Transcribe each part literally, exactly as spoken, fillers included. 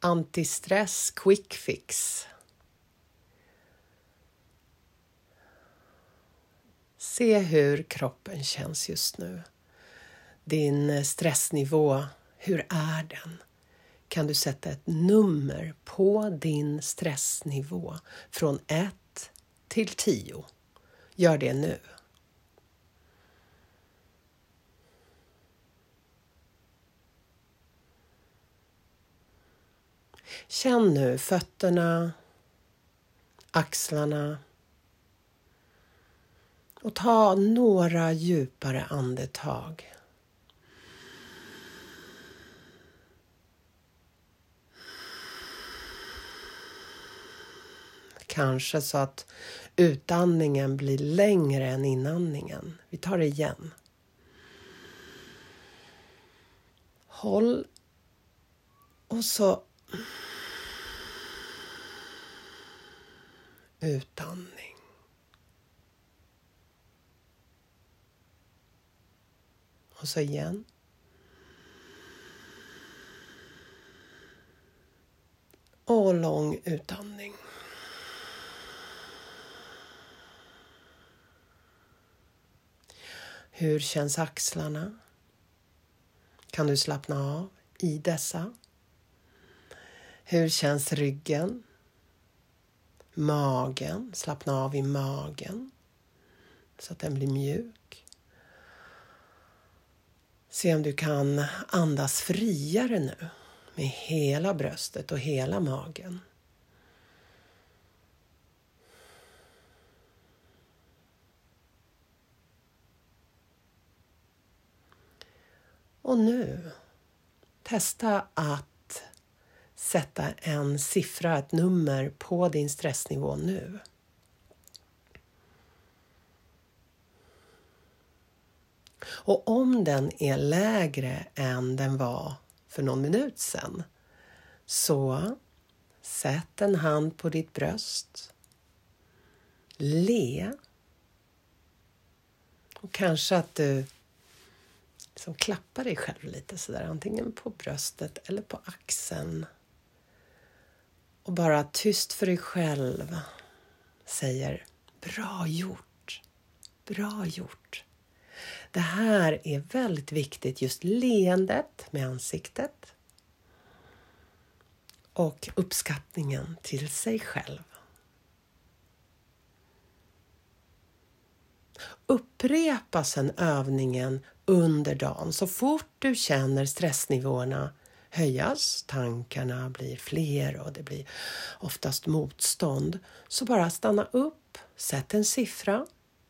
antistress quick fix. Se hur kroppen känns just nu. Din stressnivå, hur är den? Kan du sätta ett nummer på din stressnivå från ett till tio? Gör det nu. Känn nu fötterna, axlarna och ta några djupare andetag. Kanske så att utandningen blir längre än inandningen. Vi tar det igen. Håll och så utandning. Och så igen. Och lång utandning. Hur känns axlarna? Kan du slappna av i dessa? Hur känns ryggen? Magen, slappna av i magen så att den blir mjuk. Se om du kan andas friare nu med hela bröstet och hela magen. Och nu, testa att sätta en siffra, ett nummer på din stressnivå nu. Och om den är lägre än den var för någon minut sedan, så sätt en hand på ditt bröst. Le. Och kanske att du som klappar dig själv lite sådär, antingen på bröstet eller på axeln. Och bara tyst för dig själv säger bra gjort, bra gjort. Det här är väldigt viktigt, just leendet med ansiktet och uppskattningen till sig själv. Upprepa sedan övningen under dagen. Så fort du känner stressnivåerna höjas, tankarna blir fler och det blir oftast motstånd, så bara stanna upp, sätt en siffra,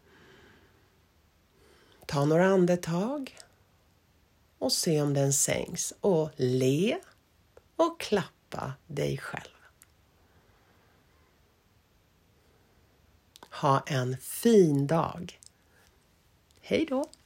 ta några andetag och se om den sänks och le och klappa dig själv. Ha en fin dag. Hej då!